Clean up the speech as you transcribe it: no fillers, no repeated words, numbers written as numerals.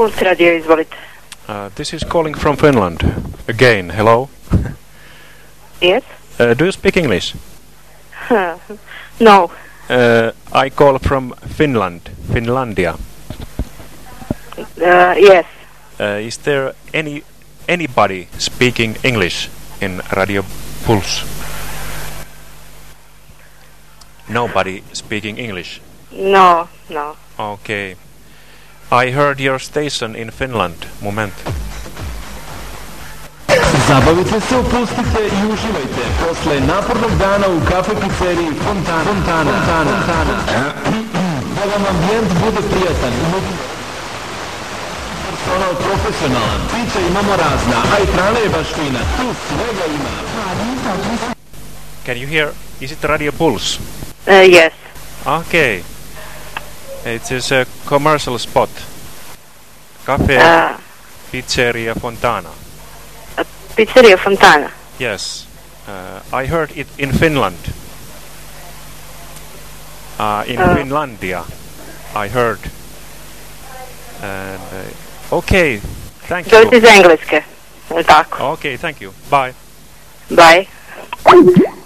Puls Radio, izvolite. This is calling from Finland. Again, hello. Yes? Do you speak English? No. I call from Finland, Finlandia. Yes. Is there anybody speaking English in Radio Pulse? Nobody speaking English? No. Okay. I heard your station in Finland. Moment. Zabavite se, opustite i uživajte posle napornog dana u kafe pizzeriji Fontana. Da vam ambijent bude prijatan. Personal profesionalan. Pića imamo razna, a i hrana je baš fina. Tu svega ima. Can you hear? Is it Radio Pulse? Yes. Okay. It is a commercial spot. Cafe Pizzeria Fontana. Pizzeria Fontana. Yes. I heard it in Finland. In Finlandia. I heard. And okay. Thank you. To je iz Engleske. Tako. Okay, thank you. Bye. Bye.